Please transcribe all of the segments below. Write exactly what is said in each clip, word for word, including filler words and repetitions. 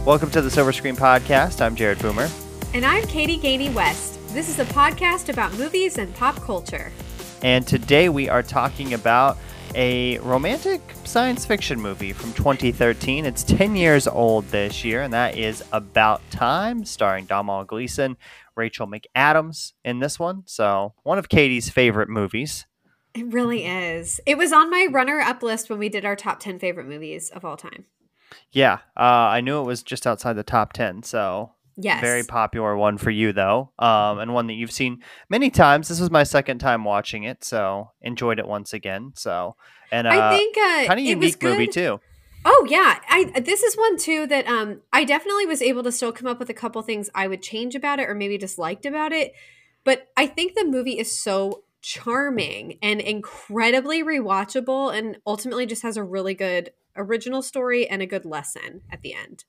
Welcome to the Silver Screen Podcast. I'm Jared Boomer. And I'm Katie Gainey West. This is a podcast about movies and pop culture. And today we are talking about a romantic science fiction movie from twenty thirteen. It's ten years old this year, and that is About Time, starring Domhnall Gleeson, Rachel McAdams in this one. So one of Katie's favorite movies. It really is. It was on my runner-up list when we did our top ten favorite movies of all time. Yeah, uh, I knew it was just outside the top ten, so yes. Very popular one for you, though, um, and one that you've seen many times. This was my second time watching it, so enjoyed it once again. So, and uh, I think uh, kind of unique movie too. Oh yeah, I this is one too that um I definitely was able to still come up with a couple things I would change about it or maybe disliked about it, but I think the movie is so charming and incredibly rewatchable, and ultimately just has a really good original story and a good lesson at the end.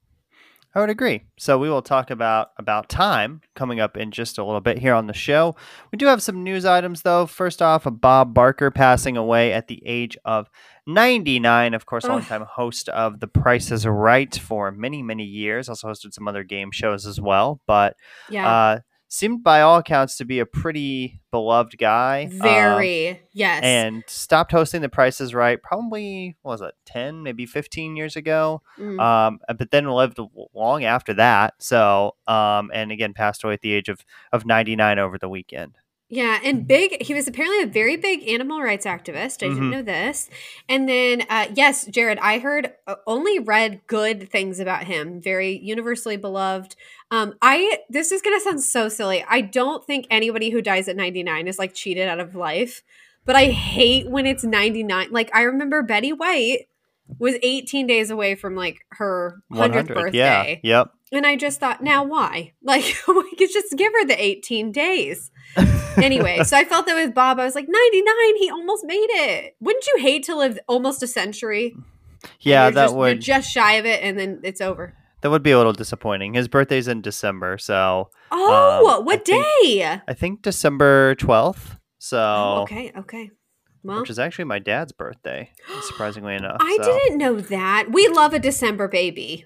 I would agree. So we will talk about About Time coming up in just a little bit here on the show. We do have some news items, though. First off, Bob Barker passing away at the age of ninety-nine. Of course, longtime host of The Price is Right for many, many years. Also hosted some other game shows as well. But yeah. uh, seemed by all accounts to be a pretty beloved guy. Very, um, yes. And stopped hosting The Price is Right probably, what was it, ten, maybe fifteen years ago. Mm. Um, but then lived long after that. So, um, and again, passed away at the age of, of ninety-nine over the weekend. Yeah, and big, he was apparently a very big animal rights activist. I mm-hmm. didn't know this. And then, uh, yes, Jared, I heard, uh, only read good things about him. Very universally beloved. Um, I, this is going to sound so silly. I don't think anybody who dies at ninety-nine is like cheated out of life, but I hate when it's ninety-nine. Like, I remember Betty White was eighteen days away from like her hundredth birthday. Yeah, yep. And I just thought, now why? Like, we could just give her the eighteen days. Anyway, so I felt that with Bob. I was like, ninety-nine, he almost made it. Wouldn't you hate to live almost a century? Yeah, that just, would. You're just shy of it, and then it's over. That would be a little disappointing. His birthday's in December, so. Oh, um, what I day? Think, I think December twelfth. So. Oh, okay, okay. Well, which is actually my dad's birthday, surprisingly enough. I so. didn't know that. We love a December baby.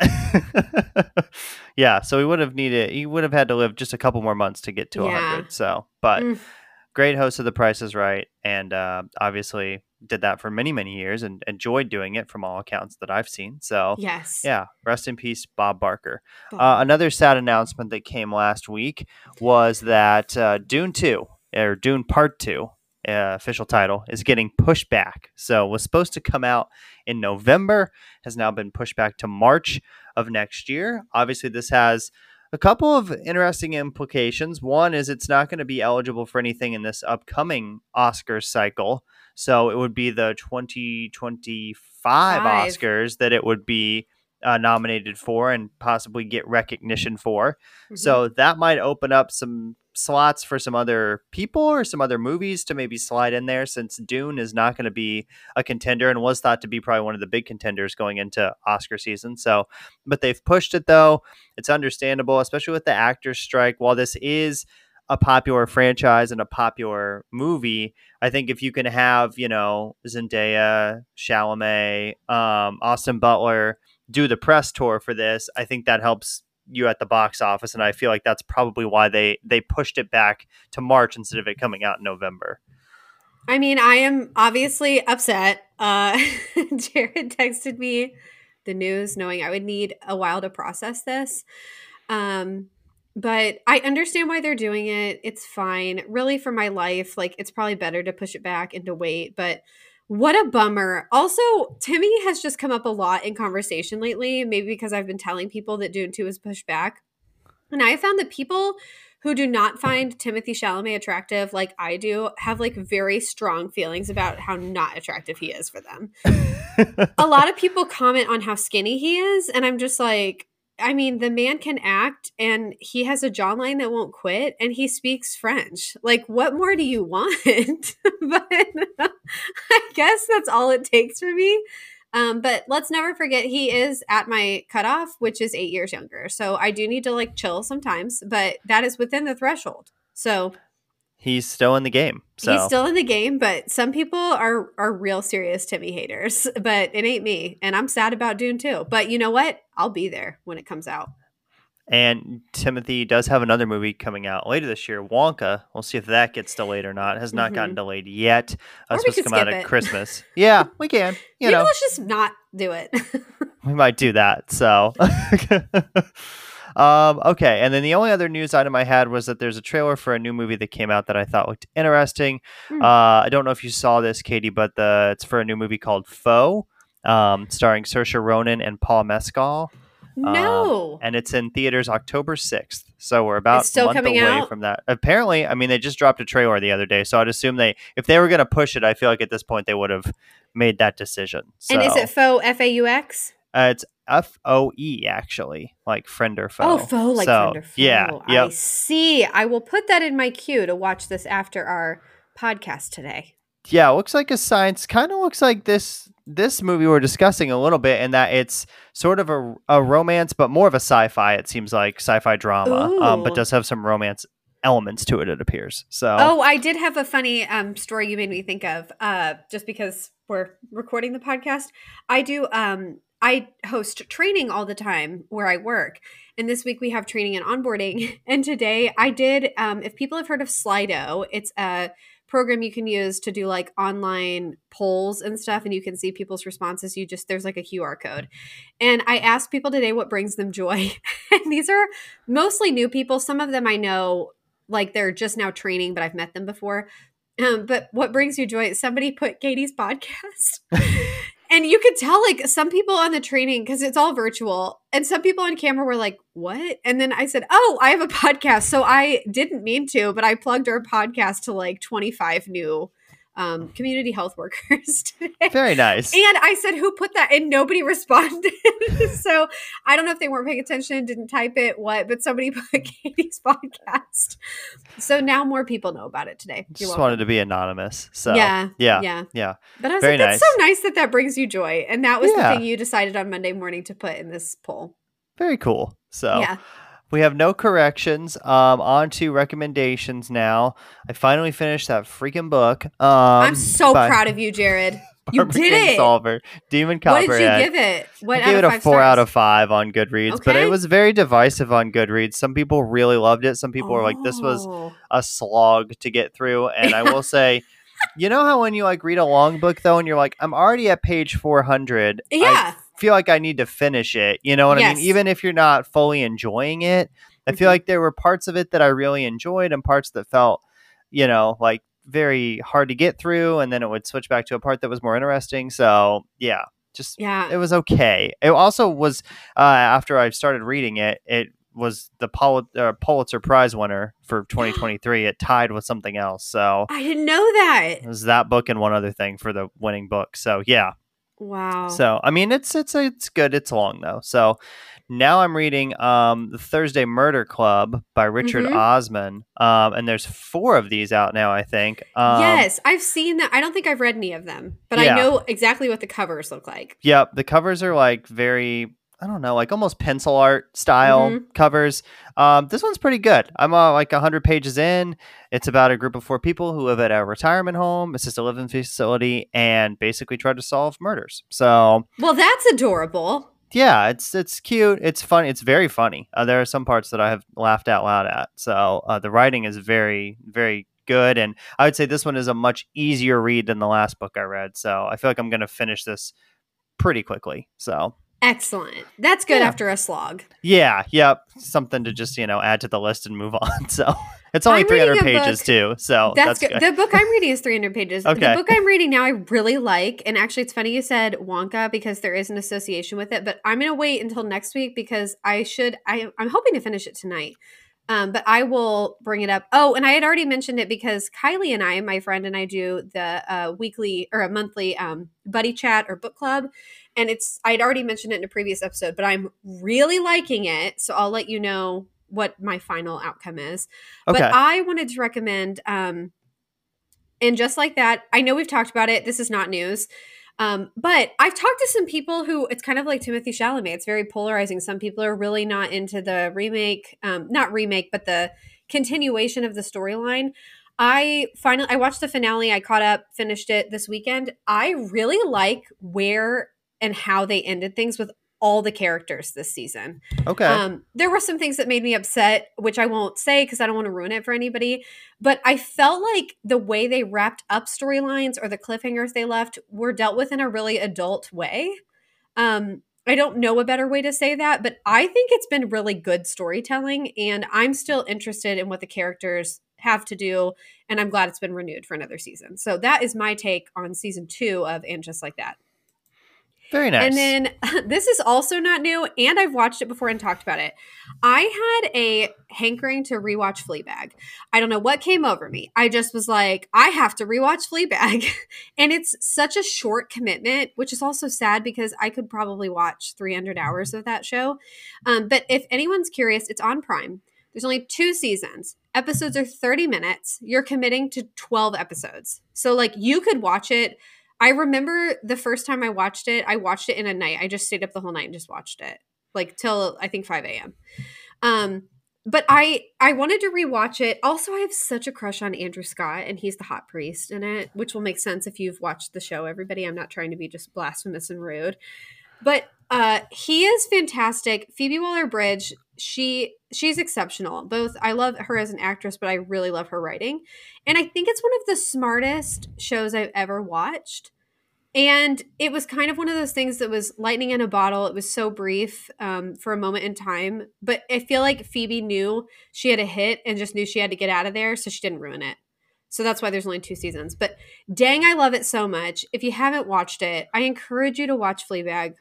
Yeah, so he would have needed, he would have had to live just a couple more months to get to yeah. one hundred. So, but mm. great host of The Price is Right, and uh, obviously did that for many, many years and enjoyed doing it from all accounts that I've seen. So, yes. Yeah, rest in peace, Bob Barker. Bob. Uh, another sad announcement that came last week was that uh, Dune two, or Dune Part two, Uh, official title, is getting pushed back. So was supposed to come out in November, has now been pushed back to March of next year. Obviously, this has a couple of interesting implications. One is it's not going to be eligible for anything in this upcoming Oscars cycle. So it would be the twenty twenty-five Five. Oscars that it would be uh, nominated for and possibly get recognition for. Mm-hmm. So that might open up some slots for some other people or some other movies to maybe slide in there, since Dune is not going to be a contender and was thought to be probably one of the big contenders going into Oscar season. So, but they've pushed it though. It's understandable, especially with the actors strike. While this is a popular franchise and a popular movie, I think if you can have, you know, Zendaya, Chalamet, um, Austin Butler do the press tour for this, I think that helps you at the box office, and I feel like that's probably why they they pushed it back to March instead of it coming out in November. I mean, I am obviously upset. Uh, Jared texted me the news knowing I would need a while to process this. Um, but I understand why they're doing it. It's fine. Really, for my life, like, it's probably better to push it back and to wait, but what a bummer. Also, Timmy has just come up a lot in conversation lately, maybe because I've been telling people that Dune two is pushed back. And I have found that people who do not find Timothée Chalamet attractive like I do have like very strong feelings about how not attractive he is for them. A lot of people comment on how skinny he is, and I'm just like, I mean, the man can act, and he has a jawline that won't quit, and he speaks French. Like, what more do you want? But I guess that's all it takes for me. Um, but let's never forget he is at my cutoff, which is eight years younger. So I do need to like chill sometimes, but that is within the threshold. So he's still in the game. So he's still in the game, but some people are are real serious Timmy haters. But it ain't me, and I'm sad about Dune too. But you know what? I'll be there when it comes out. And Timothy does have another movie coming out later this year, Wonka. We'll see if that gets delayed or not. It has not Mhm. gotten delayed yet. Uh, Or it's we supposed to could come out skip at it. Christmas. Yeah, we can. You Maybe know, let's just not do it. we might do that. So, um, okay. And then the only other news item I had was that there's a trailer for a new movie that came out that I thought looked interesting. Hmm. Uh, I don't know if you saw this, Katie, but the it's for a new movie called Foe, um, starring Saoirse Ronan and Paul Mescal. No. Um, and it's in theaters October sixth. So we're about It's still a month coming away out? from that. Apparently, I mean, they just dropped a trailer the other day. So I'd assume they, if they were going to push it, I feel like at this point they would have made that decision. So, And is it faux F A U X? uh, it's F O E, actually, like friend or foe. Oh, faux, like so, friend or foe. Yeah. I Yep. see. I will put that in my queue to watch this after our podcast today. Yeah. It looks like a science, kind of looks like this. This movie we're discussing a little bit in that it's sort of a, a romance, but more of a sci-fi. It seems like sci-fi drama, um, but Ooh. does have some romance elements to it. It appears. So, Oh, I did have a funny um, story you made me think of. Uh, just because we're recording the podcast, I do. Um, I host training all the time where I work, and this week we have training and onboarding. And today I did. Um, if people have heard of Slido, it's a program you can use to do like online polls and stuff, and you can see people's responses. You just there's like a Q R code, and I asked people today what brings them joy, and these are mostly new people. Some of them I know. Like they're just now training, but I've met them before. Um, but what brings you joy? Somebody put Katie's podcast. And you could tell like some people on the training, because it's all virtual, and some people on camera were like, what? And then I said, oh, I have a podcast. So I didn't mean to, but I plugged our podcast to like twenty-five new um, community health workers today. very nice. And I said, who put that? And nobody responded. So I don't know if they weren't paying attention, didn't type it, what, but somebody put Katie's podcast. So now more people know about it today. You're Just welcome. wanted to be anonymous. So Yeah, yeah, yeah. yeah. But I was Very like, that's nice. so nice that that brings you joy. And that was Yeah. the thing you decided on Monday morning to put in this poll. Very cool. So Yeah. we have no corrections. Um, on to recommendations now. I finally finished that freaking book. Um, I'm so by proud of you, Jared. You Barbara did it. Kingsolver, Demon What did Copperhead. you give it? What I out gave of it a five four stars? out of five on Goodreads, but Okay. it was very divisive on Goodreads. Some people really loved it. Some people were like, "This was Oh. a slog to get through." And I will say, you know how when you like read a long book though, and you're like, "I'm already at page four hundred." Yeah. I feel like I need to finish it. You know what I Yes. mean? Even if you're not fully enjoying it, I feel Mhm. like there were parts of it that I really enjoyed and parts that felt, you know, like very hard to get through, and then it would switch back to a part that was more interesting. So yeah, just Yeah. it was okay. It also was uh, after I started reading it, it was the Pul- uh, Pulitzer Prize winner for twenty twenty-three. It tied with something else, so I didn't know that. it was that book and one other thing for the winning book. So yeah, Wow. so I mean it's it's it's good. It's long though. So now I'm reading um, the Thursday Murder Club by Richard Mhm. Osman, um, and there's four of these out now. I think. Um, yes, I've seen that. I don't think I've read any of them, but Yeah. I know exactly what the covers look like. Yep, the covers are like very, I don't know, like almost pencil art style Mhm. covers. Um, this one's pretty good. I'm uh, like one hundred pages in. It's about a group of four people who live at a retirement home, assisted living facility, and basically try to solve murders. So Well, that's adorable. yeah, it's it's cute. It's fun. It's very funny. Uh, there are some parts that I have laughed out loud at. So uh, the writing is very, very good. And I would say this one is a much easier read than the last book I read. So I feel like I'm going to finish this pretty quickly. So Excellent. That's good Yeah. after a slog. yeah, yep. Something to just, you know, add to the list and move on. So it's only I'm three hundred reading a pages book- too. So That's, that's, good. good. The book I'm reading is three hundred pages. Okay. The book I'm reading now I really like. And actually, it's funny you said Wonka because there is an association with it. But I'm going to wait until next week because I should, I, I'm hoping to finish it tonight. Um, but I will bring it up. Oh, and I had already mentioned it because Kylie and I, my friend and I, do the uh, weekly or a monthly um, buddy chat or book club. And it's, I'd already mentioned it in a previous episode, but I'm really liking it. So I'll let you know what my final outcome is. Okay. But I wanted to recommend, um, and just like that, I know we've talked about it. This is not news. Um, but I've talked to some people who it's kind of like Timothy Chalamet. It's very polarizing. Some people are really not into the remake, um, not remake, but the continuation of the storyline. I finally I watched the finale. I caught up, finished it this weekend. I really like where and how they ended things with all the characters this season. Okay. Um, there were some things that made me upset, which I won't say because I don't want to ruin it for anybody. But I felt like the way they wrapped up storylines or the cliffhangers they left were dealt with in a really adult way. Um, I don't know a better way to say that, but I think it's been really good storytelling, and I'm still interested in what the characters have to do, and I'm glad it's been renewed for another season. So that is my take on season two of And Just Like That. Very nice. And then this is also not new, and I've watched it before and talked about it. I had a hankering to rewatch Fleabag. I don't know what came over me. I just was like, I have to rewatch Fleabag. And it's such a short commitment, which is also sad because I could probably watch three hundred hours of that show. Um, but if anyone's curious, it's on Prime. There's only two seasons. Episodes are thirty minutes. You're committing to twelve episodes. So like you could watch it. I remember the first time I watched it, I watched it in a night. I just stayed up the whole night and just watched it, like till I think five a.m. Um, but I I wanted to rewatch it. Also, I have such a crush on Andrew Scott, and he's the hot priest in it, which will make sense if you've watched the show, everybody. I'm not trying to be just blasphemous and rude. But uh, he is fantastic. Phoebe Waller-Bridge, she she's exceptional. Both I love her as an actress, but I really love her writing. And I think it's one of the smartest shows I've ever watched. And it was kind of one of those things that was lightning in a bottle. It was so brief um, for a moment in time. But I feel like Phoebe knew she had a hit and just knew she had to get out of there, so she didn't ruin it. So that's why there's only two seasons. But dang, I love it so much. If you haven't watched it, I encourage you to watch Fleabag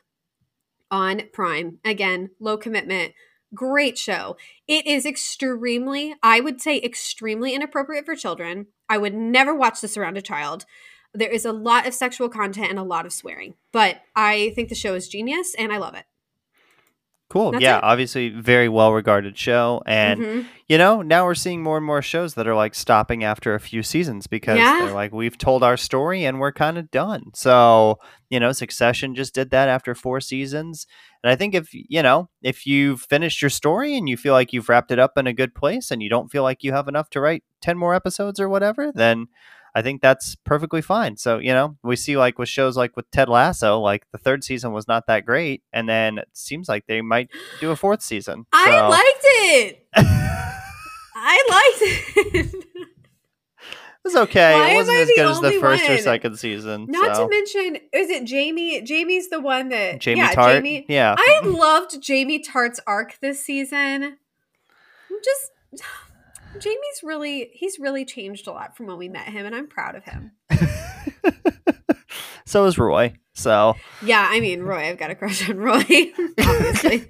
on Prime. Again, low commitment. Great show. It is extremely, I would say extremely inappropriate for children. I would never watch this around a child. There is a lot of sexual content and a lot of swearing, but I think the show is genius and I love it. Cool. That's yeah, it. obviously very well regarded show. And, Mhm. you know, now we're seeing more and more shows that are like stopping after a few seasons because Yeah. they're like, we've told our story and we're kind of done. So, you know, Succession just did that after four seasons. And I think if, you know, if you've finished your story and you feel like you've wrapped it up in a good place and you don't feel like you have enough to write ten more episodes or whatever, then I think that's perfectly fine. So, you know, we see like with shows like with Ted Lasso, like the third season was not that great. And then it seems like they might do a fourth season. I So- liked it. I liked it. It was okay. Why it am wasn't I as the good as the only first or one? second season. Not so. to mention, is it Jamie? Jamie's the one that Jamie yeah, Tart. Jamie. Yeah. I loved Jamie Tart's arc this season. I'm just Jamie's really he's really changed a lot from when we met him, and I'm proud of him. So is Roy. So Yeah, I mean Roy, I've got a crush on Roy, obviously.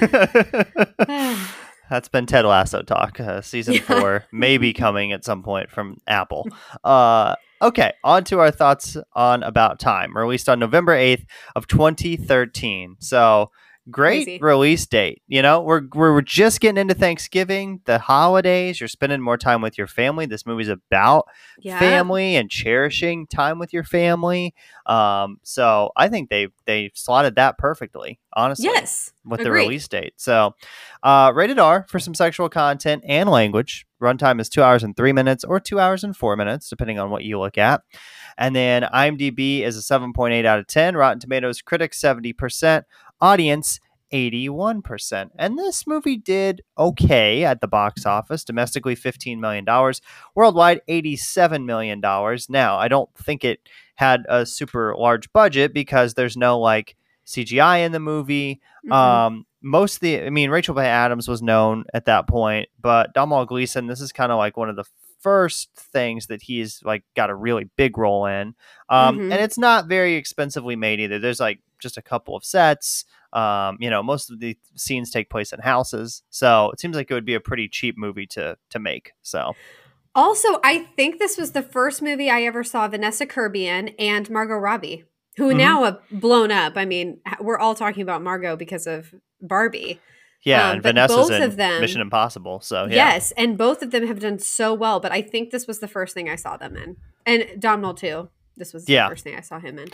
that's been Ted Lasso talk. Uh, season Yeah. four may be coming at some point from Apple. Uh, okay, on to our thoughts on About Time, released on November eighth of twenty thirteen. So great Crazy. release date. You know, we're we're just getting into Thanksgiving, the holidays. You're spending more time with your family. This movie's about Yeah. family and cherishing time with your family. Um, so I think they they slotted that perfectly, honestly. Yes. With the agreed. release date. So, uh, rated R for some sexual content and language. Runtime is two hours and three minutes or two hours and four minutes, depending on what you look at. And then IMDb is a seven point eight out of ten. Rotten Tomatoes critics seventy percent. Audience eighty-one percent. And this movie did okay at the box office. Domestically, fifteen million dollars. Worldwide, eighty-seven million dollars. Now, I don't think it had a super large budget because there's no like C G I in the movie. Mhm. Um, most of the, I mean, Rachel McAdams was known at that point, but Domhnall Gleeson, this is kind of like one of the first things that he's like got a really big role in. Um, Mhm. and it's not very expensively made either. There's like just a couple of sets. Um, you know, most of the scenes take place in houses, so it seems like it would be a pretty cheap movie to to make. So Also, I think this was the first movie I ever saw Vanessa Kirby in and Margot Robbie, who Mhm. now have blown up. I mean, we're all talking about Margot because of Barbie. yeah, Um, and but Vanessa's both in of them- Mission Impossible. So yeah. Yes, and both of them have done so well, but I think this was the first thing I saw them in. And Domhnall too. This was Yeah. the first thing I saw him in.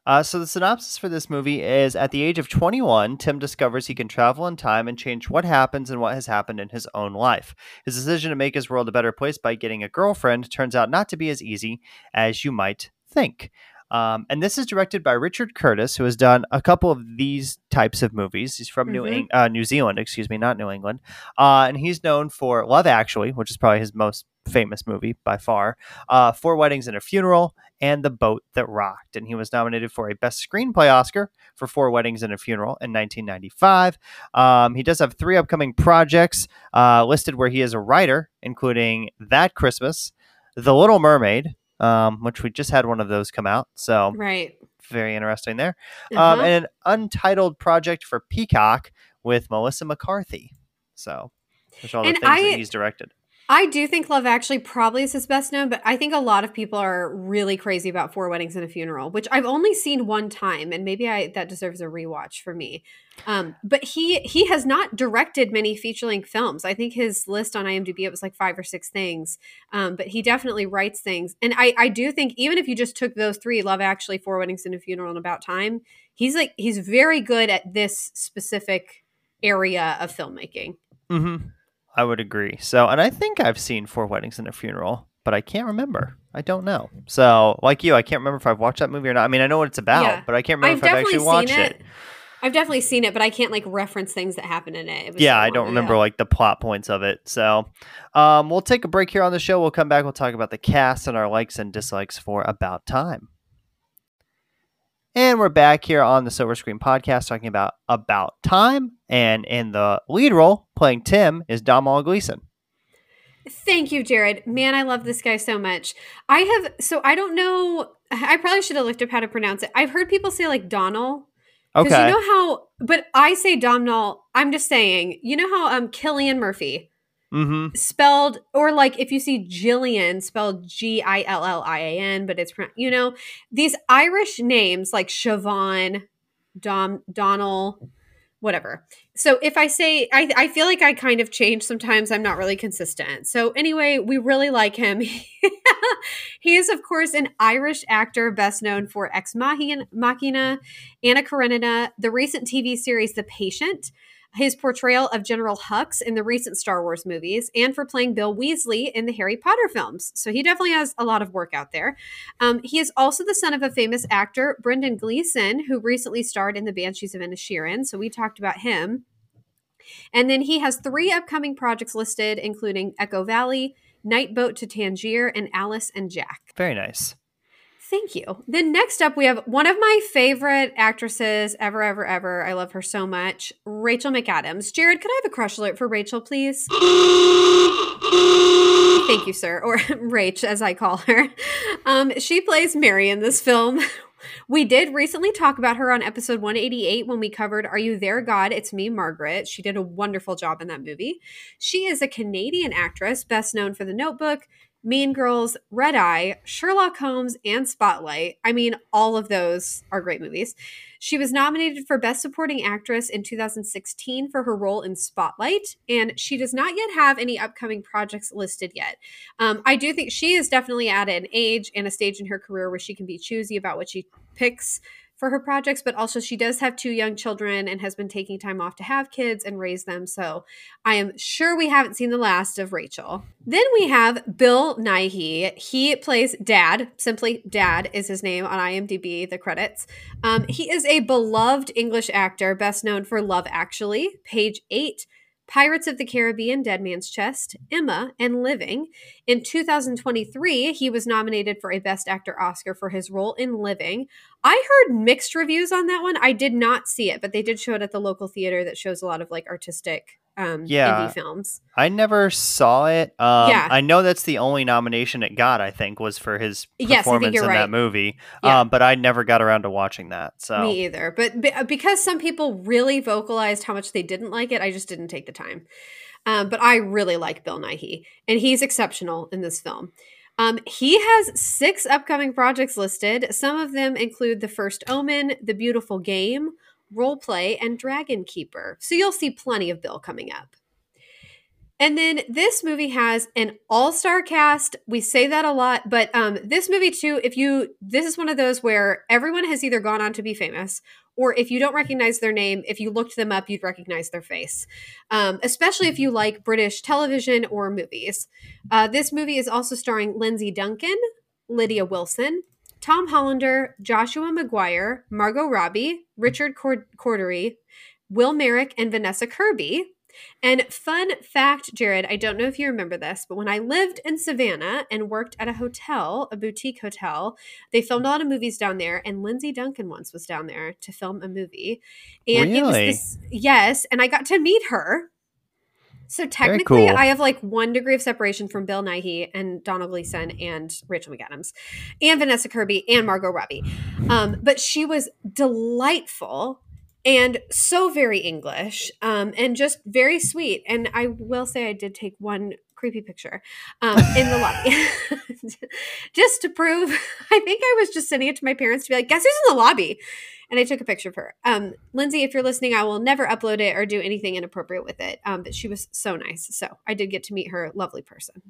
Uh, so the synopsis for this movie is: at the age of twenty-one, Tim discovers he can travel in time and change what happens and what has happened in his own life. His decision to make his world a better place by getting a girlfriend turns out not to be as easy as you might think. Um, and this is directed by Richard Curtis, who has done a couple of these types of movies. He's from New, Mm-hmm. Eng- uh, New Zealand, excuse me, not New England. Uh, and he's known for Love Actually, which is probably his most famous movie by far, uh, Four Weddings and a Funeral, and The Boat That Rocked. And he was nominated for a Best Screenplay Oscar for Four Weddings and a Funeral in nineteen ninety-five. Um, he does have three upcoming projects uh, listed where he is a writer, including That Christmas, The Little Mermaid, um, which we just had one of those come out. So Right. very interesting there. Uh-huh. Um, and an untitled project for Peacock with Melissa McCarthy. So there's all the And things I- that he's directed. I do think Love Actually probably is his best known, but I think a lot of people are really crazy about Four Weddings and a Funeral, which I've only seen one time, and maybe I that deserves a rewatch for me. Um, but he he has not directed many feature length films. I think his list on IMDb, it was like five or six things. Um, but he definitely writes things, and I I do think even if you just took those three, Love Actually, Four Weddings and a Funeral, and About Time, he's like he's very good at this specific area of filmmaking. Mm-hmm. I would agree. So, and I think I've seen Four Weddings and a Funeral, but I can't remember. I don't know. So, like you, I can't remember if I've watched that movie or not. I mean, I know what it's about, Yeah. but I can't remember I've if I've definitely actually watched seen it. it. I've definitely seen it, but I can't like reference things that happen in it. It was Yeah, so I long don't remember ago. like the plot points of it. So, um, we'll take a break here on the show. We'll come back. We'll talk about the cast and our likes and dislikes for About Time. And we're back here on the Silver Screen Podcast talking about About Time. And in the lead role, playing Tim, is Domhnall Gleeson. Thank you, Jared. Man, I love this guy so much. I have, so I don't know, I probably should have looked up how to pronounce it. I've heard people say like Donnell. Because Okay. you know how, but I say Domhnall, I'm just saying, you know how um Cillian Murphy Mm-hmm. spelled, or like if you see Jillian spelled G I L L I A N, but it's, pro- you know, these Irish names like Siobhan, Dom, Donnell, whatever. So if I say, I, I feel like I kind of change sometimes. I'm not really consistent. So anyway, we really like him. He is, of course, an Irish actor best known for Ex Machina, Machina, Anna Karenina, the recent T V series The Patient, his portrayal of General Hux in the recent Star Wars movies, and for playing Bill Weasley in the Harry Potter films. So he definitely has a lot of work out there. Um, he is also the son of a famous actor, Brendan Gleeson, who recently starred in The Banshees of Inisherin. So we talked about him. And then he has three upcoming projects listed, including Echo Valley, Night Boat to Tangier, and Alice and Jack. Very nice. Thank you. Then next up, we have one of my favorite actresses ever, ever, ever. I love her so much. Rachel McAdams. Jared, could I have a crush alert for Rachel, please? Thank you, sir. Or Rach, as I call her. Um, she plays Mary in this film. We did recently talk about her on episode one eighty-eight when we covered Are You There, God? It's Me, Margaret. She did a wonderful job in that movie. She is a Canadian actress, best known for The Notebook, Mean Girls, Red Eye, Sherlock Holmes, and Spotlight. I mean, all of those are great movies. She was nominated for Best Supporting Actress in two thousand sixteen for her role in Spotlight, and she does not yet have any upcoming projects listed yet. Um, I do think she is definitely at an age and a stage in her career where she can be choosy about what she picks for her projects, but also she does have two young children and has been taking time off to have kids and raise them. So I am sure we haven't seen the last of Rachel. Then we have Bill Nighy. He plays Dad. Simply Dad is his name on IMDb, the credits. Um, he is a beloved English actor, best known for Love Actually, Page Eight, Pirates of the Caribbean, Dead Man's Chest, Emma, and Living. In two thousand twenty-three, he was nominated for a Best Actor Oscar for his role in Living. I heard mixed reviews on that one. I did not see it, but they did show it at the local theater that shows a lot of like artistic um, Yeah. indie films. I never saw it. Um, Yeah. I know that's the only nomination it got, I think, was for his Yes, I think performance you're in right. that movie. Yeah. Um, but I never got around to watching that. So Me either. But be- because some people really vocalized how much they didn't like it, I just didn't take the time. Um, but I really like Bill Nighy, and he's exceptional in this film. Um, he has six upcoming projects listed. Some of them include The First Omen, The Beautiful Game, Role Play, and Dragon Keeper. So you'll see plenty of Bill coming up. And then this movie has an all-star cast. We say that a lot, but um, this movie too, if you, this is one of those where everyone has either gone on to be famous, or if you don't recognize their name, if you looked them up, you'd recognize their face, um, especially if you like British television or movies. Uh, this movie is also starring Lindsay Duncan, Lydia Wilson, Tom Hollander, Joshua Maguire, Margot Robbie, Richard Cord- Cordery, Will Merrick, and Vanessa Kirby. And fun fact, Jared, I don't know if you remember this, but when I lived in Savannah and worked at a hotel, a boutique hotel, they filmed a lot of movies down there, and Lindsay Duncan once was down there to film a movie. And really? It was this, yes, and I got to meet her. So technically, cool. I have like one degree of separation from Bill Nighy and Donald Gleason and Rachel McAdams and Vanessa Kirby and Margot Robbie. Um, but she was delightful and so very English, um, and just very sweet. And I will say I did take one creepy picture um, in the lobby just to prove. I think I was just sending it to my parents to be like, guess who's in the lobby? And I took a picture of her. Um, Lindsay, if you're listening, I will never upload it or do anything inappropriate with it. Um, but she was so nice. So I did get to meet her. Lovely person.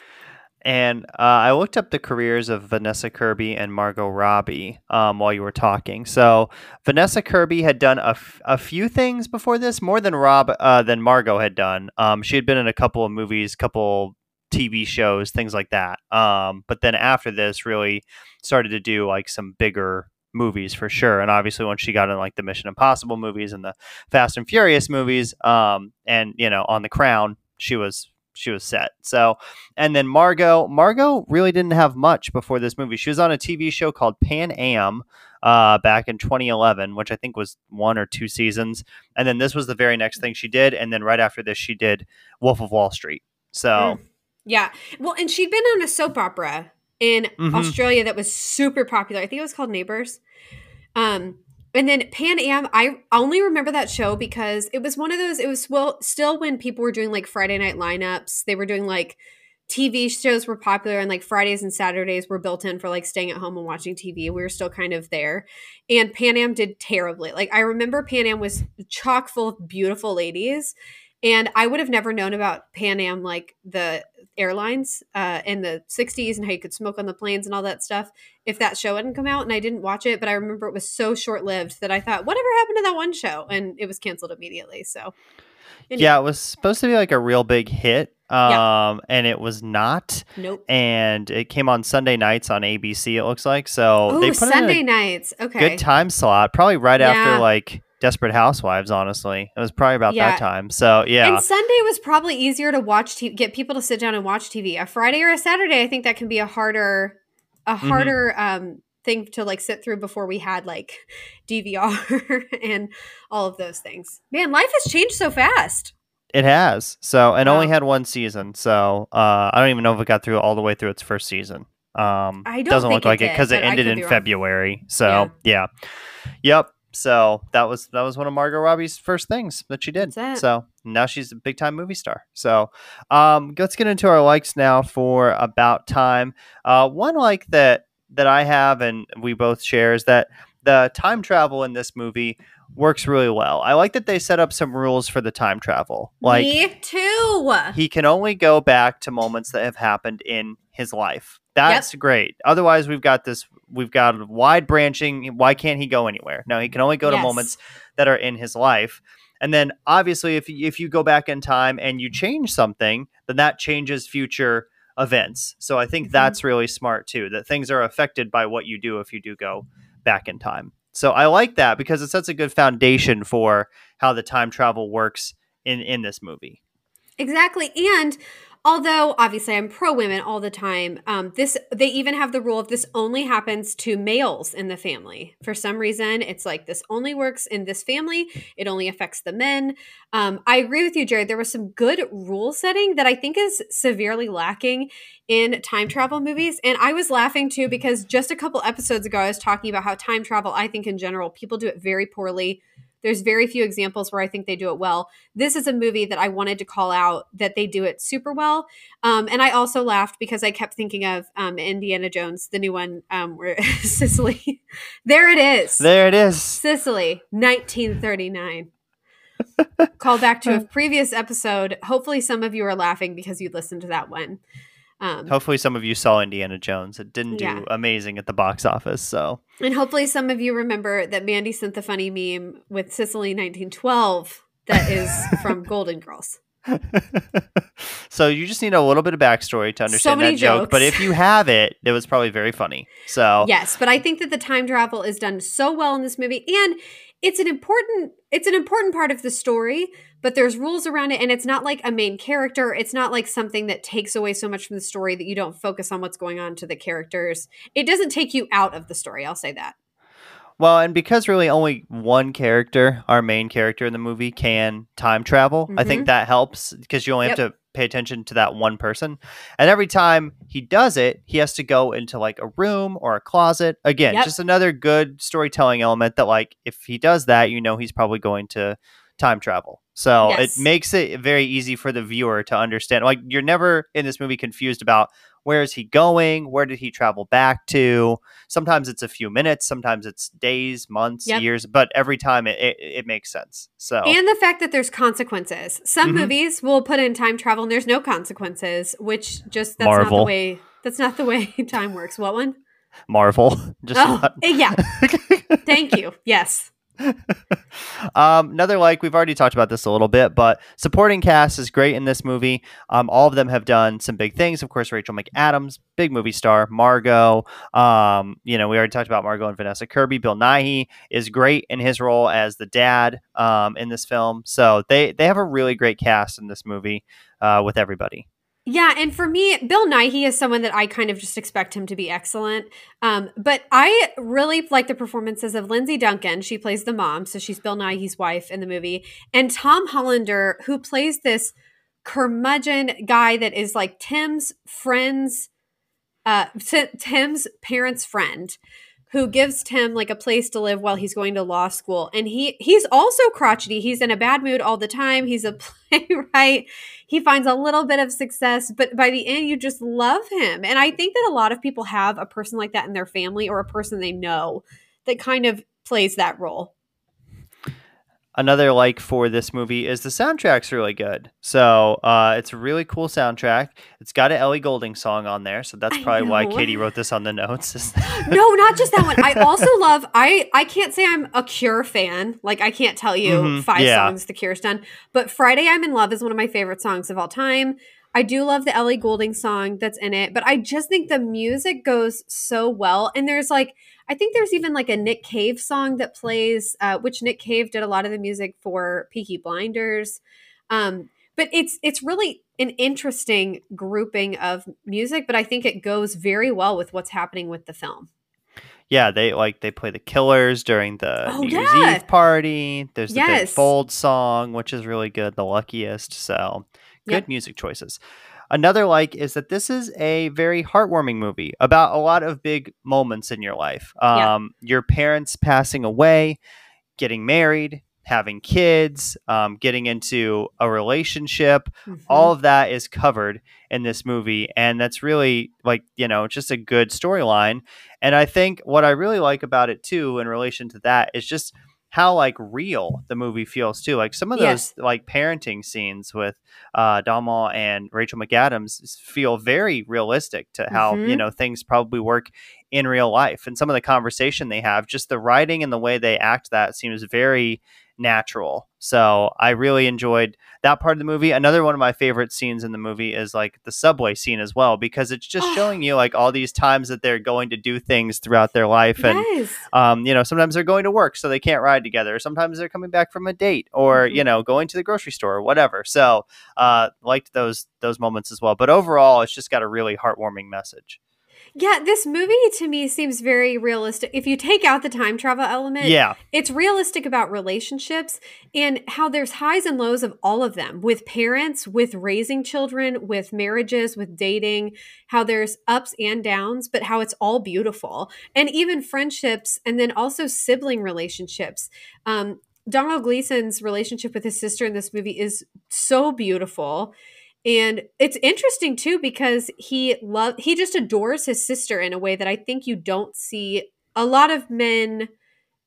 And uh, I looked up the careers of Vanessa Kirby and Margot Robbie um, while you were talking. So Vanessa Kirby had done a, f- a few things before this, more than Rob uh, than Margot had done. Um, she had been in a couple of movies, couple T V shows, things like that. Um, but then after this, really started to do like some bigger movies for sure. And obviously, when she got in like the Mission Impossible movies and the Fast and Furious movies, um, and you know, on The Crown, she was. She was set. So, and then Margot, Margot really didn't have much before this movie. She was on a T V show called Pan Am uh, back in twenty eleven, which I think was one or two seasons. And then this was the very next thing she did. And then right after this, she did Wolf of Wall Street. So, mm. yeah. Well, and she'd been on a soap opera in mm-hmm. Australia that was super popular. I think it was called Neighbours. Um, And then Pan Am, I only remember that show because it was one of those, it was well, still when people were doing like Friday night lineups. They were doing like T V shows were popular and like Fridays and Saturdays were built in for like staying at home and watching T V. We were still kind of there. And Pan Am did terribly. Like I remember Pan Am was chock full of beautiful ladies. And I would have never known about Pan Am, like the airlines uh, in the sixties and how you could smoke on the planes and all that stuff if that show hadn't come out. And I didn't watch it, but I remember it was so short-lived that I thought, whatever happened to that one show? And it was canceled immediately. So anyway. Yeah, it was supposed to be like a real big hit. Um, yeah. And it was not. Nope. And it came on Sunday nights on A B C, it looks like. So Ooh, they put Sunday it in a nights. Okay. good time slot, probably right yeah. after like Desperate Housewives, honestly. It was probably about yeah. that time. So, yeah. And Sunday was probably easier to watch, t- get people to sit down and watch T V. A Friday or a Saturday, I think that can be a harder, a harder mm-hmm. um, thing to like sit through before we had like D V R and all of those things. Man, life has changed so fast. It has. So, and wow. only had one season. So, uh, I don't even know if it got through all the way through its first season. Um, I don't doesn't think look like it it because it ended in February. So, yeah. yeah. Yep. So that was that was one of Margot Robbie's first things that she did. So now she's a big time movie star. So um, let's get into our likes now for About Time. Uh, one like that that I have and we both share is that the time travel in this movie works really well. I like that they set up some rules for the time travel. Like, me too. He can only go back to moments that have happened in his life. That's yep. great. Otherwise, we've got this. We've got wide branching. Why can't he go anywhere? No, he can only go yes. to moments that are in his life. And then, obviously, if if you go back in time and you change something, then that changes future events. So I think mm-hmm. that's really smart too. That things are affected by what you do if you do go back in time. So I like that because it sets a good foundation for how the time travel works in in this movie. Exactly, and although obviously I'm pro women all the time, um, this they even have the rule of this only happens to males in the family. For some reason, it's like this only works in this family. It only affects the men. Um, I agree with you, Jared. There was some good rule setting that I think is severely lacking in time travel movies. And I was laughing too because just a couple episodes ago, I was talking about how time travel, I think in general, people do it very poorly. There's very few examples where I think they do it well. This is a movie that I wanted to call out that they do it super well. Um, and I also laughed because I kept thinking of um, Indiana Jones, the new one, um, where Sicily. There it is. There it is. Sicily, nineteen thirty-nine. call back to a previous episode. Hopefully some of you are laughing because you listened to that one. Um, Hopefully some of you saw Indiana Jones. It didn't do Yeah. amazing at the box office. So, and hopefully some of you remember that Mandy sent the funny meme with Sicily nineteen twelve that is from Golden Girls. so you just need a little bit of backstory to understand many that joke. jokes. But if you have it, it was probably very funny. So Yes, but I think that the time travel is done so well in this movie, and it's an important it's an important part of the story, but there's rules around it, and it's not like a main character. It's not like something that takes away so much from the story that you don't focus on what's going on to the characters. It doesn't take you out of the story, I'll say that. Well, and because really only one character, our main character in the movie, can time travel, I think Mhm. that helps because you only Yep. have to pay attention to that one person. And every time he does it, he has to go into like a room or a closet. Again, Yep. just another good storytelling element that, like, if he does that, you know, he's probably going to time travel. So Yes. it makes it very easy for the viewer to understand. Like, you're never in this movie confused about where is he going? Where did he travel back to? Sometimes it's a few minutes, sometimes it's days, months, Yep. years, but every time it, it, it makes sense. So And the fact that there's consequences. Some Mhm. movies will put in time travel and there's no consequences, which just that's not Marvel. the way that's not the way time works. What one? Marvel. Just Oh, not- eh, yeah. Thank you. Yes. um, another, like, we've already talked about this a little bit, but supporting cast is great in this movie. Um, all of them have done some big things. Of course, Rachel McAdams, big movie star. Margot, um, you know, we already talked about Margot and Vanessa Kirby. Bill Nighy is great in his role as the dad um, in this film. So they they have a really great cast in this movie uh, with everybody. Yeah, and for me, Bill Nighy is someone that I kind of just expect him to be excellent. Um, but I really like the performances of Lindsay Duncan. She plays the mom, so she's Bill Nighy's wife in the movie. And Tom Hollander, who plays this curmudgeon guy that is like Tim's friend's, uh, Ti- Tim's parents' friend, who gives Tim like a place to live while he's going to law school. And he he's also crotchety. He's in a bad mood all the time. He's a playwright. He finds a little bit of success, but by the end, you just love him. And I think that a lot of people have a person like that in their family or a person they know that kind of plays that role. Another like for this movie is the soundtrack's really good. So uh, it's a really cool soundtrack. It's got an Ellie Goulding song on there, so that's I probably why know. Katie wrote this on the notes. No, not just that one. I also love I I can't say I'm a Cure fan. Like I can't tell you Mhm, five yeah. songs the Cure's done. But Friday I'm in Love is one of my favorite songs of all time. I do love the Ellie Goulding song that's in it, but I just think the music goes so well. And there's like I think there's even like a Nick Cave song that plays, uh, which Nick Cave did a lot of the music for Peaky Blinders. Um, but it's it's really an interesting grouping of music, but I think it goes very well with what's happening with the film. Yeah, they like they play the Killers during the Oh, New Year's yeah. Eve party. There's the Big Yes. Fold song, which is really good, The Luckiest. So good Yep. music choices. Another like is that this is a very heartwarming movie about a lot of big moments in your life. Yeah. Um, your parents passing away, getting married, having kids, um, getting into a relationship. Mhm. All of that is covered in this movie, and that's really, like, you know, just a good storyline. And I think what I really like about it too in relation to that is just how like real the movie feels too. Like some of Yes. those like parenting scenes with uh Dalmal and Rachel McAdams feel very realistic to how, Mhm. you know, things probably work in real life. And some of the conversation they have, just the writing and the way they act, that seems very natural. So I really enjoyed that part of the movie. Another one of my favorite scenes in the movie is like the subway scene as well, because it's just Oh. showing you like all these times that they're going to do things throughout their life. And Yes. um, you know, sometimes they're going to work so they can't ride together. Sometimes they're coming back from a date, or Mhm. you know, going to the grocery store or whatever. So uh liked those those moments as well. But overall, it's just got a really heartwarming message. Yeah, this movie to me seems very realistic. If you take out the time travel element, Yeah. it's realistic about relationships and how there's highs and lows of all of them, with parents, with raising children, with marriages, with dating, how there's ups and downs, but how it's all beautiful. And even friendships, and then also sibling relationships. Um, Donald Gleason's relationship with his sister in this movie is so beautiful. And it's interesting too because he love he just adores his sister in a way that I think you don't see a lot of men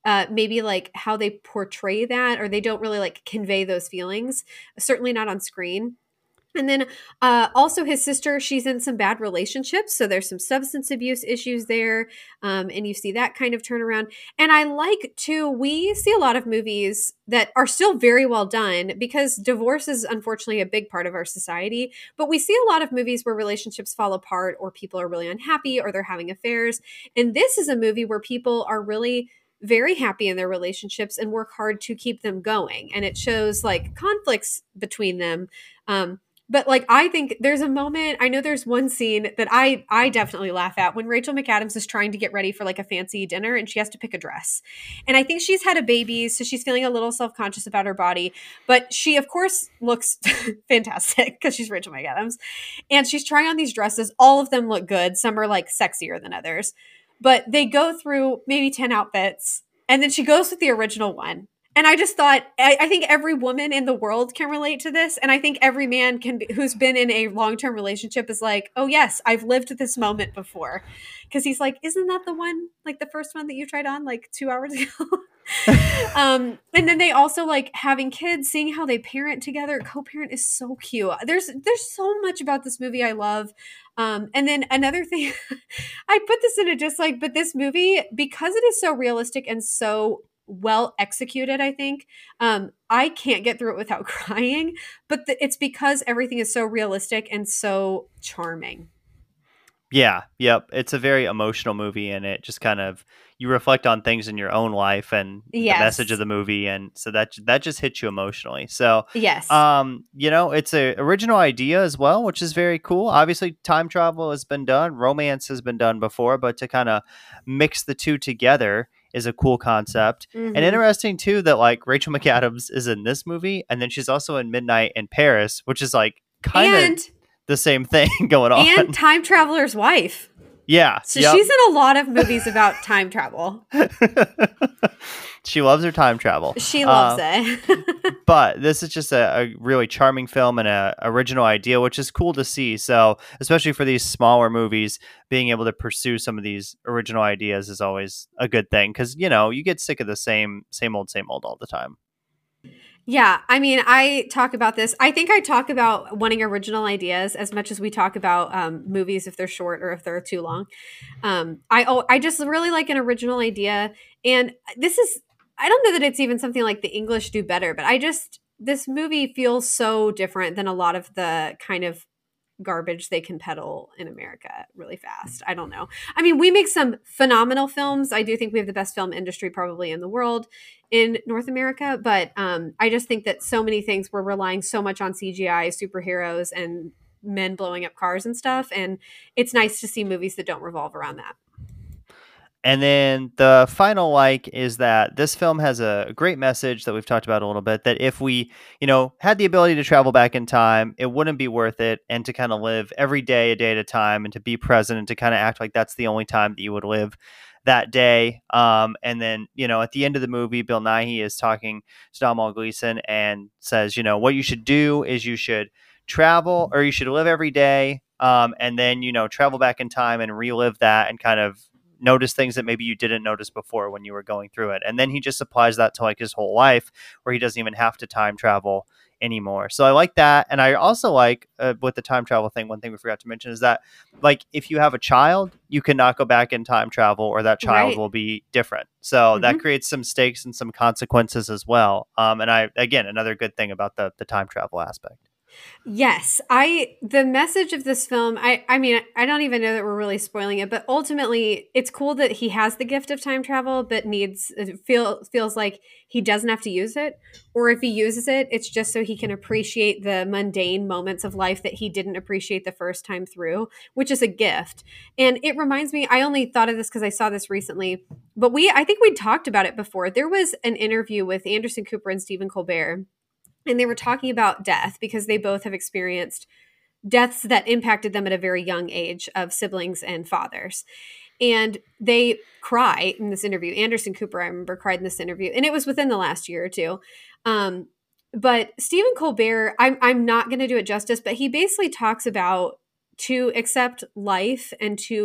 uh, maybe like how they portray that, or they don't really like convey those feelings, certainly not on screen. And then uh, also his sister, she's in some bad relationships. So there's some substance abuse issues there. Um, and you see that kind of turnaround. And I like too, we see a lot of movies that are still very well done because divorce is unfortunately a big part of our society. But we see a lot of movies where relationships fall apart or people are really unhappy or they're having affairs. And this is a movie where people are really very happy in their relationships and work hard to keep them going. And it shows like conflicts between them. Um, but like I think there's a moment, I know there's one scene that I I definitely laugh at when Rachel McAdams is trying to get ready for like a fancy dinner and she has to pick a dress. And I think she's had a baby, so she's feeling a little self-conscious about her body, but she of course looks fantastic because she's Rachel McAdams. And she's trying on these dresses. All of them look good. Some are like sexier than others. But they go through maybe ten outfits and then she goes with the original one. And I just thought, I, I think every woman in the world can relate to this. And I think every man can be, who's been in a long-term relationship is like, oh yes, I've lived this moment before. Because he's like, isn't that the one, like the first one that you tried on like two hours ago? um, and then they also like having kids, seeing how they parent together, co-parent is so cute. There's, there's so much about this movie I love. Um, and then another thing, I put this in a dislike, but this movie, because it is so realistic and so well executed, I think. Um, I can't get through it without crying, but the, it's because everything is so realistic and so charming. Yeah, yep. It's a very emotional movie, and it just kind of you reflect on things in your own life and Yes. the message of the movie, and so that that just hits you emotionally. So, Yes. um, you know, it's a original idea as well, which is very cool. Obviously, time travel has been done, romance has been done before, but to kind of mix the two together is a cool concept. Mhm. And interesting too that like Rachel McAdams is in this movie, and then she's also in Midnight in Paris, which is like kind And of the same thing going on. and Time Traveler's Wife. Yeah. So yep. she's in a lot of movies about time travel. She loves her time travel. She loves Uh, it. but this is just a, a really charming film and a original idea, which is cool to see. So, especially for these smaller movies, being able to pursue some of these original ideas is always a good thing because you know you get sick of the same same old same old all the time. Yeah, I mean, I talk about this. I think I talk about wanting original ideas as much as we talk about um, movies if they're short or if they're too long. Um, I oh, I just really like an original idea, and this is I don't know that it's even something like the English do better, but I just this movie feels so different than a lot of the kind of garbage they can peddle in America really fast. I don't know. I mean, we make some phenomenal films. I do think we have the best film industry probably in the world in North America, but um, I just think that so many things we're relying so much on C G I, superheroes, and men blowing up cars and stuff. And it's nice to see movies that don't revolve around that. And then the final like is that this film has a great message that we've talked about a little bit, that if we, you know, had the ability to travel back in time, it wouldn't be worth it. And to kind of live every day, a day at a time, and to be present and to kind of act like that's the only time that you would live that day. Um, and then, you know, at the end of the movie, Bill Nighy is talking to Domhnall Gleeson and says, you know, what you should do is you should travel or you should live every day. Um, and then, you know, travel back in time and relive that and kind of notice things that maybe you didn't notice before when you were going through it. And then he just applies that to like his whole life where he doesn't even have to time travel anymore. So I like that. And I also like uh, with the time travel thing, one thing we forgot to mention is that like if you have a child, you cannot go back in time travel or that child Right. will be different. So Mhm. that creates some stakes and some consequences as well. Um, and I, again, another good thing about the, the time travel aspect. Yes, I the message of this film, I I mean, I don't even know that we're really spoiling it, but ultimately it's cool that he has the gift of time travel but needs it feel feels like he doesn't have to use it, or if he uses it, it's just so he can appreciate the mundane moments of life that he didn't appreciate the first time through, which is a gift. And it reminds me, I only thought of this cuz I saw this recently, but we I think we talked about it before. There was an interview with Anderson Cooper and Stephen Colbert. And they were talking about death because they both have experienced deaths that impacted them at a very young age of siblings and fathers. And they cry in this interview. Anderson Cooper, I remember, cried in this interview. And it was within the last year or two. Um, but Stephen Colbert, I'm, I'm not going to do it justice, but he basically talks about to accept life and to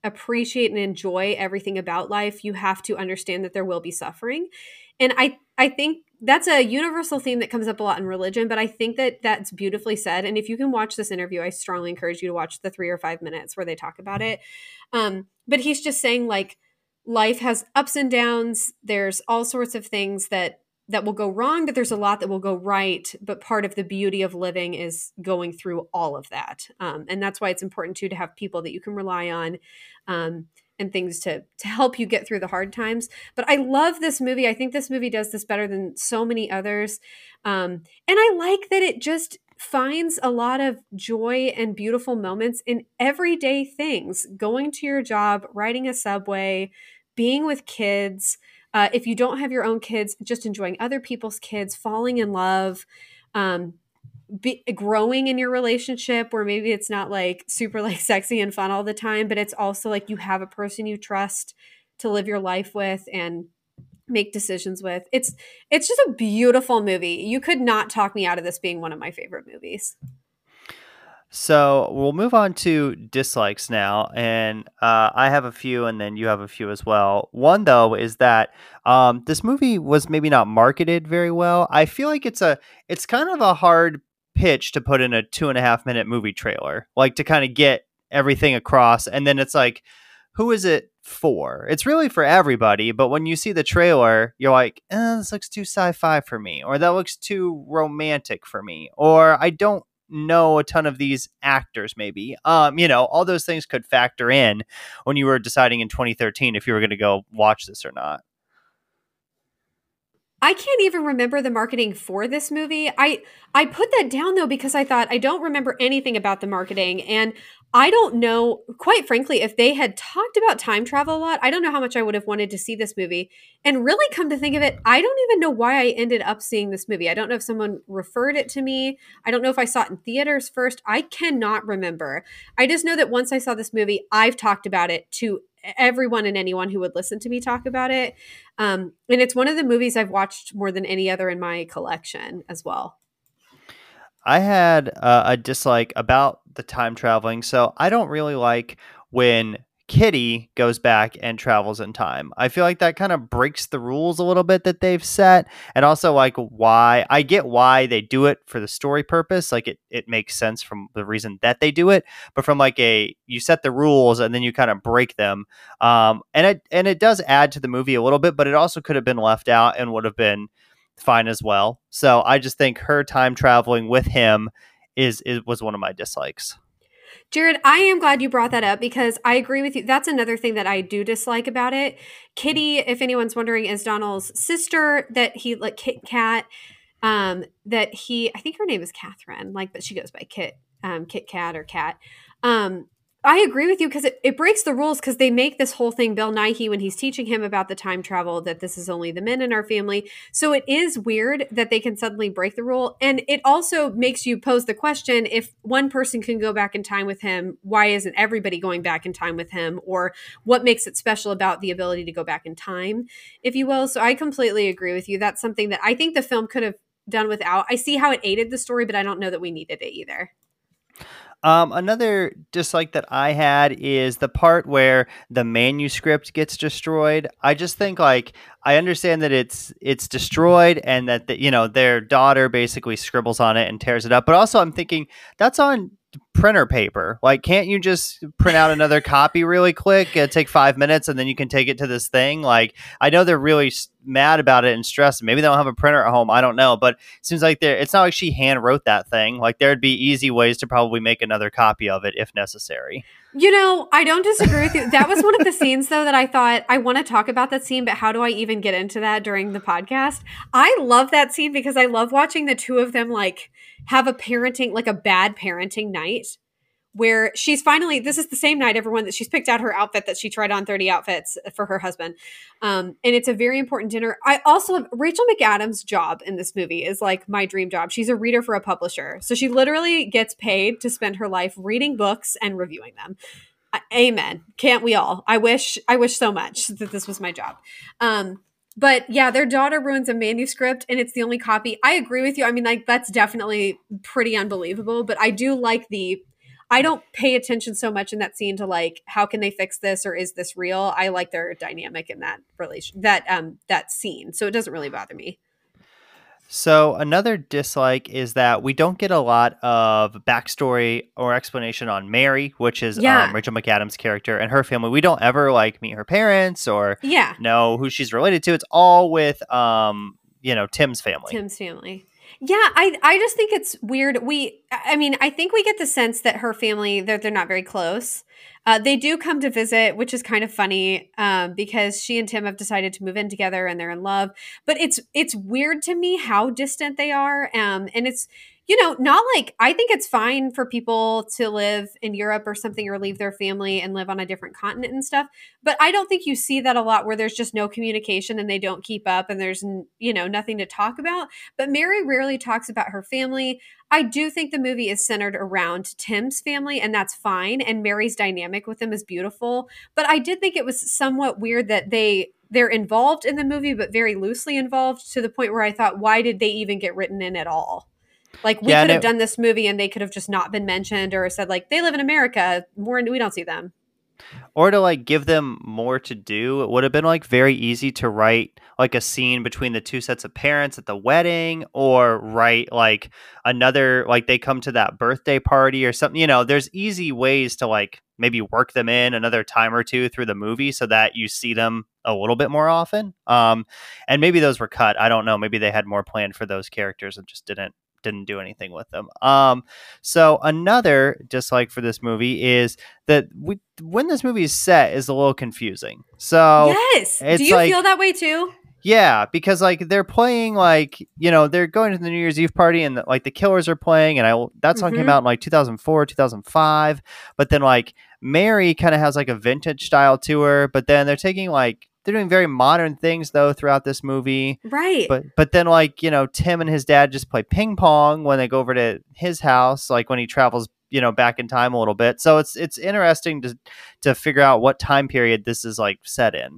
appreciate and enjoy everything about life, you have to understand that there will be suffering. And I, I think that's a universal theme that comes up a lot in religion, but I think that that's beautifully said. And if you can watch this interview, I strongly encourage you to watch the three or five minutes where they talk about it. Um, but he's just saying, like, life has ups and downs. There's all sorts of things that that will go wrong, but there's a lot that will go right. But part of the beauty of living is going through all of that. Um, and that's why it's important too to have people that you can rely on, um, and things to to help you get through the hard times. But I love this movie. I think this movie does this better than so many others. Um, and I like that it just finds a lot of joy and beautiful moments in everyday things. Going to your job, riding a subway, being with kids. Uh, if you don't have your own kids, just enjoying other people's kids, falling in love, um, be, growing in your relationship where maybe it's not like super like sexy and fun all the time, but it's also like you have a person you trust to live your life with and make decisions with. It's it's just a beautiful movie. You could not talk me out of this being one of my favorite movies. So we'll move on to dislikes now, and uh, I have a few, and then you have a few as well. One though is that um, this movie was maybe not marketed very well. I feel like it's a it's kind of a hard pitch to put in a two and a half minute movie trailer, like to kind of get everything across, and then it's like, who is it for? It's really for everybody, but when you see the trailer, you're like, eh, this looks too sci-fi for me, or that looks too romantic for me, or I don't know a ton of these actors maybe. Um, you know, all those things could factor in when you were deciding in twenty thirteen if you were going to go watch this or not. I can't even remember the marketing for this movie. I I put that down though because I thought I don't remember anything about the marketing, and I don't know, quite frankly, if they had talked about time travel a lot, I don't know how much I would have wanted to see this movie. And really, come to think of it, I don't even know why I ended up seeing this movie. I don't know if someone referred it to me. I don't know if I saw it in theaters first. I cannot remember. I just know that once I saw this movie, I've talked about it to everyone and anyone who would listen to me talk about it. Um, and it's one of the movies I've watched more than any other in my collection as well. I had uh, a dislike about the time traveling. So I don't really like when Kitty goes back and travels in time. I feel like that kind of breaks the rules a little bit that they've set. And also like why I get why they do it for the story purpose. Like it, it makes sense from the reason that they do it, but from like a, you set the rules and then you kind of break them. Um, and it, and it does add to the movie a little bit, but it also could have been left out and would have been fine as well. So I just think her time traveling with him is, is was one of my dislikes. Jared, I am glad you brought that up because I agree with you. That's another thing that I do dislike about it. Kitty, if anyone's wondering, is Donald's sister that he like Kit Kat. Um, that he, I think her name is Catherine, like, but she goes by Kit, um, Kit Kat or Cat. Um, I agree with you because it, it breaks the rules because they make this whole thing, Bill Nighy, when he's teaching him about the time travel, that this is only the men in our family. So it is weird that they can suddenly break the rule. And it also makes you pose the question, if one person can go back in time with him, why isn't everybody going back in time with him? Or what makes it special about the ability to go back in time, if you will? So I completely agree with you. That's something that I think the film could have done without. I see how it aided the story, but I don't know that we needed it either. Um, another dislike that I had is the part where the manuscript gets destroyed. I just think like I understand that it's it's destroyed and that the, you know their daughter basically scribbles on it and tears it up. But also I'm thinking that's on printer paper. Like, can't you just print out another copy really quick? It'll take five minutes and then you can take it to this thing. Like, I know they're really mad about it and stressed. Maybe they don't have a printer at home. I don't know. But it seems like they're, it's not like she hand wrote that thing. Like, there'd be easy ways to probably make another copy of it if necessary. You know, I don't disagree with you. That was one of the scenes, though, that I thought I want to talk about that scene, but how do I even get into that during the podcast? I love that scene because I love watching the two of them like have a parenting, like a bad parenting night where she's finally, this is the same night, everyone, that she's picked out her outfit that she tried on thirty outfits for her husband. Um, and it's a very important dinner. I also, Rachel McAdams' job in this movie is like my dream job. She's a reader for a publisher. So she literally gets paid to spend her life reading books and reviewing them. Amen. Can't we all? I wish, I wish so much that this was my job. Um, But yeah, their daughter ruins a manuscript and it's the only copy. I agree with you. I mean, like, that's definitely pretty unbelievable, but I do like the, I don't pay attention so much in that scene to like, how can they fix this or is this real? I like their dynamic in that relation, that um that scene. So it doesn't really bother me. So another dislike is that we don't get a lot of backstory or explanation on Mary, which is Yeah. um, Rachel McAdams' character and her family. We don't ever like meet her parents or Yeah. know who she's related to. It's all with um, you know, Tim's family. Tim's family. Yeah, I I just think it's weird. We, I mean, I think we get the sense that her family, they're, they're not very close. Uh, they do come to visit, which is kind of funny um, because she and Tim have decided to move in together and they're in love. But it's it's weird to me how distant they are. Um, and it's, you know, not like, I think it's fine for people to live in Europe or something or leave their family and live on a different continent and stuff. But I don't think you see that a lot where there's just no communication and they don't keep up and there's, you know, nothing to talk about. But Mary rarely talks about her family. I do think the movie is centered around Tim's family, and that's fine. And Mary's dynamic with him is beautiful. But I did think it was somewhat weird that they they're involved in the movie, but very loosely involved, to the point where I thought, why did they even get written in at all? Like, we Yeah, could and have it- done this movie and they could have just not been mentioned or said, like, they live in America. More, we don't see them. Or to like give them more to do. It would have been like very easy to write like a scene between the two sets of parents at the wedding, or write like another, like they come to that birthday party or something. You know, there's easy ways to like maybe work them in another time or two through the movie so that you see them a little bit more often. Um, and maybe those were cut. I don't know. Maybe they had more planned for those characters and just didn't didn't do anything with them. Um, so another dislike for this movie is that we, when this movie is set is a little confusing. So yes. Do it's you like- feel that way too? yeah, because like they're playing like, you know, they're going to the New Year's Eve party and like the Killers are playing, and I that song Mhm. came out in like two thousand four, two thousand five, but then like Mary kind of has like a vintage style to her, but then they're taking like they're doing very modern things though throughout this movie. Right. But but then like, you know, Tim and his dad just play ping pong when they go over to his house, like when he travels, you know, back in time a little bit. So it's it's interesting to to figure out what time period this is like set in.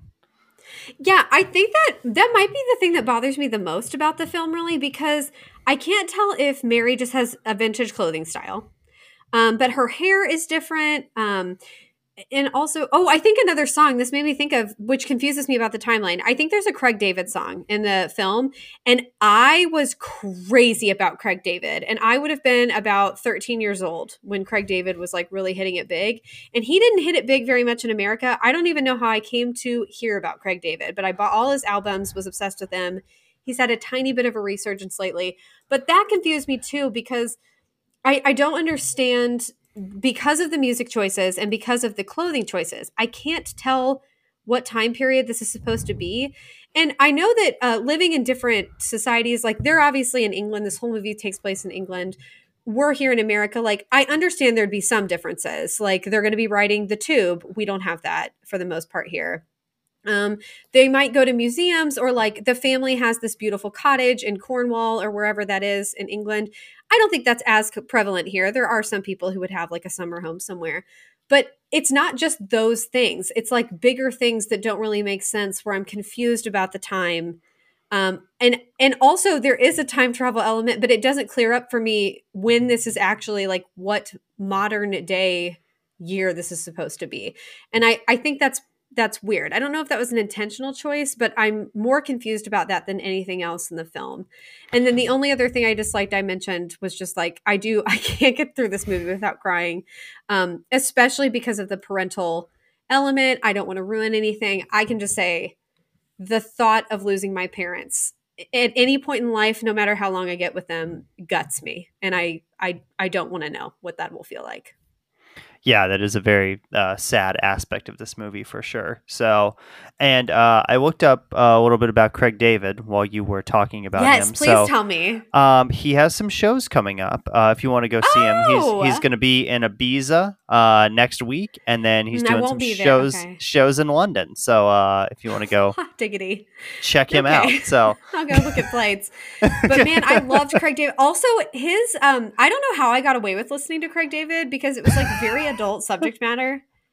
Yeah, I think that that might be the thing that bothers me the most about the film, really, because I can't tell if Mary just has a vintage clothing style, um, but her hair is different. Um, and also, oh, I think another song this made me think of, which confuses me about the timeline. I think there's a Craig David song in the film, and I was crazy about Craig David, and I would have been about thirteen years old when Craig David was like really hitting it big, and he didn't hit it big very much in America. I don't even know how I came to hear about Craig David, but I bought all his albums, was obsessed with him. He's had a tiny bit of a resurgence lately, but that confused me too, because I, I don't understand, because of the music choices and because of the clothing choices, I can't tell what time period this is supposed to be. And I know that uh, living in different societies, like they're obviously in England, this whole movie takes place in England. We're here in America. Like, I understand there'd be some differences. Like, they're going to be riding the tube. We don't have that for the most part here. Um, they might go to museums, or like the family has this beautiful cottage in Cornwall or wherever that is in England. I don't think that's as prevalent here. There are some people who would have like a summer home somewhere, but it's not just those things. It's like bigger things that don't really make sense, where I'm confused about the time. Um, and, and also there is a time travel element, but it doesn't clear up for me when this is actually like what modern day year this is supposed to be. And I, I think that's That's weird. I don't know if that was an intentional choice, but I'm more confused about that than anything else in the film. And then the only other thing I disliked I mentioned was just like, I do, I can't get through this movie without crying, um, especially because of the parental element. I don't want to ruin anything. I can just say the thought of losing my parents at any point in life, no matter how long I get with them, guts me. And I, I, I don't want to know what that will feel like. Yeah, that is a very uh, sad aspect of this movie for sure. So, and uh, I looked up uh, a little bit about Craig David while you were talking about yes, him. Yes, please so, tell me. Um, he has some shows coming up. Uh, if you want to go see Oh! him, he's he's going to be in Ibiza uh, next week, and then he's Mm, I doing won't some be there, shows okay. shows in London. So, uh, if you want to go Hot diggity. check him Okay. out, so I'll go look at flights. But man, I loved Craig David. Also, his um, I don't know how I got away with listening to Craig David, because it was like very adult subject matter.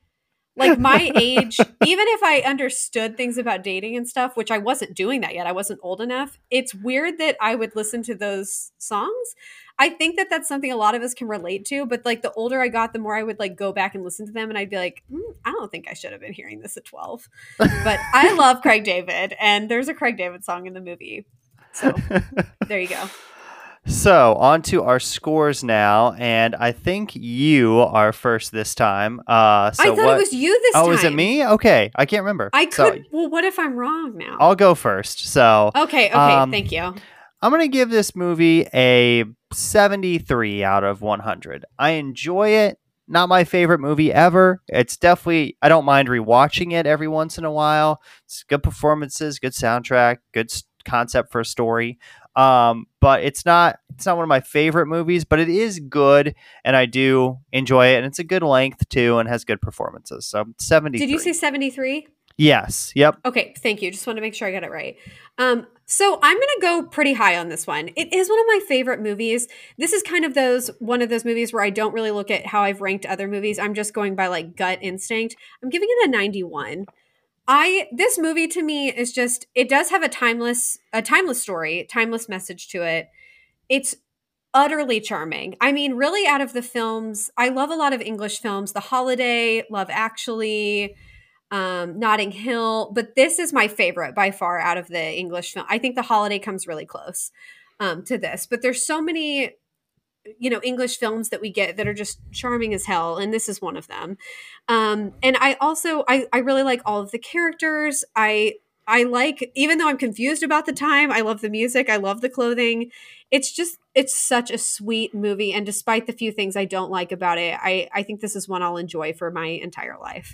Like my age, even if I understood things about dating and stuff, which I wasn't doing that yet, I wasn't old enough. It's weird that I would listen to those songs. I think that that's something a lot of us can relate to, but like the older I got, the more I would like go back and listen to them and I'd be like, mm, I don't think I should have been hearing this at twelve. But I love Craig David, and there's a Craig David song in the movie. So there you go. So on to our scores now, and I think you are first this time. Uh, so I thought what, it was you this oh, time. Oh, is it me? Okay, I can't remember. I could. So, well, what if I'm wrong now? I'll go first. So okay, okay, um, thank you. I'm going to give this movie a seventy-three out of one hundred. I enjoy it. Not my favorite movie ever. It's definitely, I don't mind rewatching it every once in a while. It's good performances, good soundtrack, good concept for a story. Um, but it's not, it's not one of my favorite movies, but it is good. And I do enjoy it. And it's a good length too, and has good performances. So seventy-three. Did you say seventy-three? Yes. Yep. Okay. Thank you. Just want to make sure I got it right. Um, so I'm going to go pretty high on this one. It is one of my favorite movies. This is kind of those, one of those movies where I don't really look at how I've ranked other movies. I'm just going by like gut instinct. I'm giving it a ninety-one. I, this movie to me is just, it does have a timeless, a timeless story, timeless message to it. It's utterly charming. I mean, really out of the films, I love a lot of English films, The Holiday, Love Actually, um, Notting Hill, but this is my favorite by far out of the English film. I think The Holiday comes really close um, to this, but there's so many, you know, English films that we get that are just charming as hell. And this is one of them. Um, and I also, I, I really like all of the characters. I, I like, even though I'm confused about the time, I love the music. I love the clothing. It's just, it's such a sweet movie. And despite the few things I don't like about it, I, I think this is one I'll enjoy for my entire life.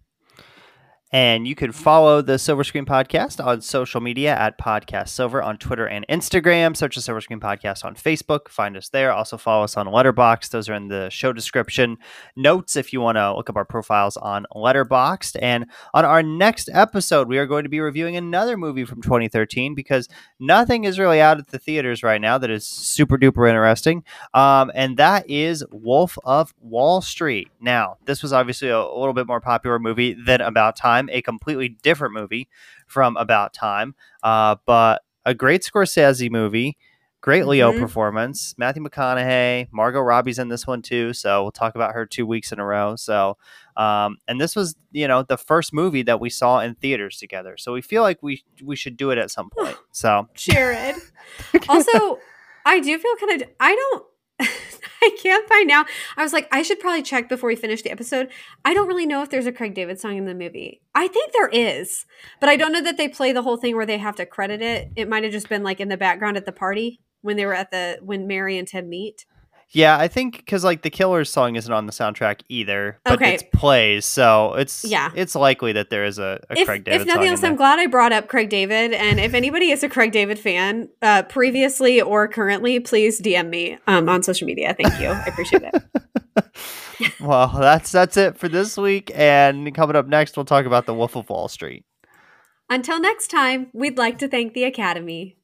And you can follow the Silver Screen Podcast on social media at Podcast Silver on Twitter and Instagram. Search the Silver Screen Podcast on Facebook. Find us there. Also follow us on Letterboxd. Those are in the show description notes if you want to look up our profiles on Letterboxd. And on our next episode, we are going to be reviewing another movie from twenty thirteen because nothing is really out at the theaters right now that is super duper interesting. Um, and that is Wolf of Wall Street. Now, this was obviously a, a little bit more popular movie than About Time. A completely different movie from About Time, uh, but a great Scorsese movie, great Leo mm-hmm. performance. Matthew McConaughey, Margot Robbie's in this one too, so we'll talk about her two weeks in a row. So, um, and this was, you know, the first movie that we saw in theaters together, so we feel like we we should do it at some point. So, Jared. Also, I do feel kind of. I don't. I can't find now. I was like, I should probably check before we finish the episode. I don't really know if there's a Craig David song in the movie. I think there is, but I don't know that they play the whole thing where they have to credit it. It might have just been like in the background at the party when they were at the, when Mary and Ted meet. Yeah, I think because like the Killers song isn't on the soundtrack either, but okay. it plays, so it's yeah. it's likely that there is a, a if, Craig David song. If nothing else, I'm glad I brought up Craig David, and if anybody is a Craig David fan, uh, previously or currently, please D M me um, on social media. Thank you, I appreciate it. Well, that's that's it for this week, and coming up next, we'll talk about the Wolf of Wall Street. Until next time, we'd like to thank the Academy.